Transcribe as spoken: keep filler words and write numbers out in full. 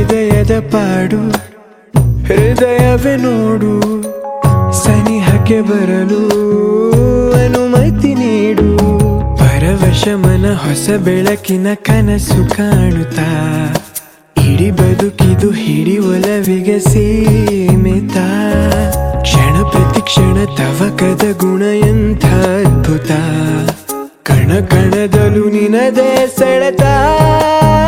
ಹೃದಯದ ಪಾಡು ಹೃದಯವೇ ನೋಡು ಸನಿಹಕ್ಕೆ ಬರಲು ಅನುಮತಿ ನೀಡು ಪರವಶ ಮನ ಹೊಸ ಬೆಳಕಿನ ಕನಸು ಕಾಣುತ್ತಾ ಇಡೀ ಬದುಕಿದು ಹಿಡಿ ಒಲವಿಗೆ ಸೀಮಿತ ಕ್ಷಣ ಪ್ರತಿ ಕ್ಷಣ ತವಕದ ಗುಣ ಎಂಥ ಅದ್ಭುತ ಕಣ ಕಣದಲು ನಿನದೇ ಸೆಳೆತ